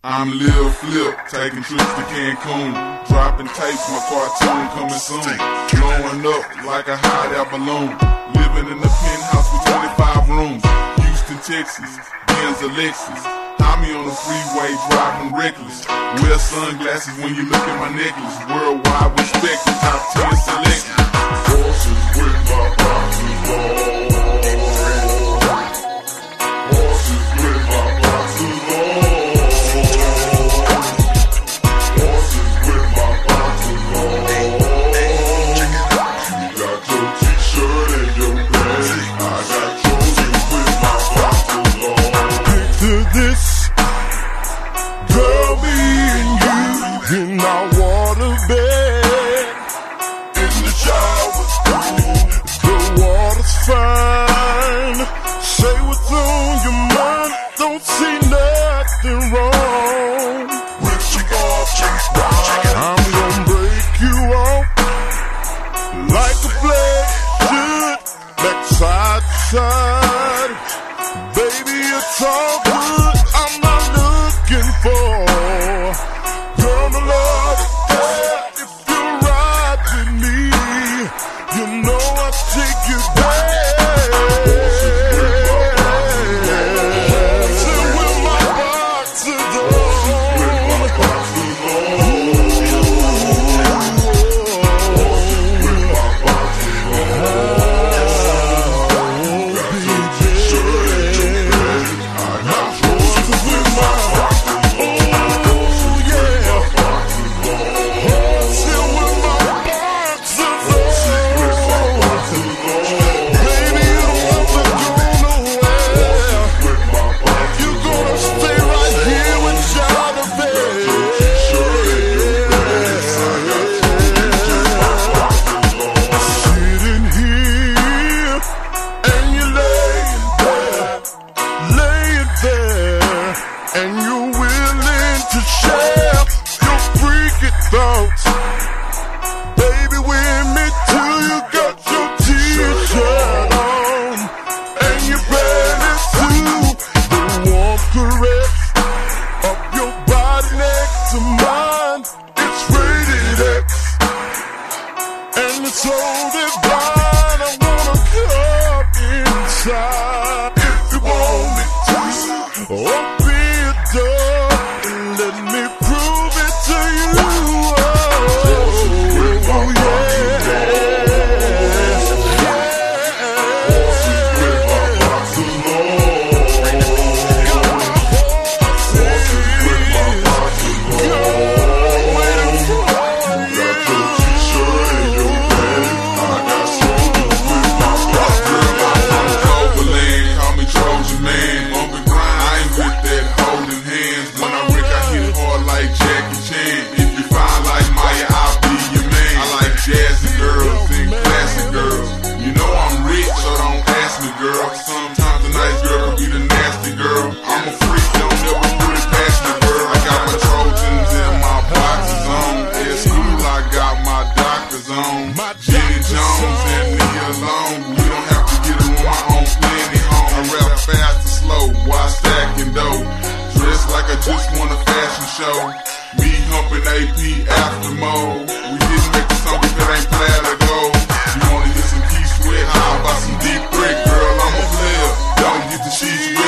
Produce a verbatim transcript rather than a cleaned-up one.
I'm Lil Flip, taking trips to Cancun, dropping tapes, my cartoon coming soon. Blowing up like a hot air balloon, living in a penthouse with twenty-five rooms. Houston, Texas, Benz a Lexus. I'm on the freeway driving reckless. Wear sunglasses when you look at my necklace. Worldwide respect, the top ten selection. Horses with my boxes on. Horses with my boxes on. Horses with my boxes on. You got your t-shirt and your pants. I got chosen with my boxes on. Picture this. Girl, me and you in our waterbed, in the shower, the water's fine. Say what's on your mind, don't see nothing wrong. With you off, I'm gonna break you off like a blade should, back side to side. Baby, it's all good. I'm not looking for girl to love yeah. If you ride with me, you know I'll take you there. Sit with my boxes thoughts. Baby, with me till you got your t-shirt on and you're ready to the warm caress of your body next to mine. It's rated X and it's so divine. I wanna come inside if you want me to. Open your door and let me prove it to you. Sometimes the nice girl can be the nasty girl. I'm a freak, don't ever put it past me, girl. I got my Trojans and my boxes on. At school I got my doctors on. Jenny Jones and Nia Long. We don't have to get it on my own plenty home. I rap fast and slow while stacking dough. Dressed like I just won a fashion show. Me humping A P after mode. We didn't make the song if it ain't plaid or gold. You wanna hear some Keith Sweat? How about some deep brick, girl? I'm a player. Don't get the sheets.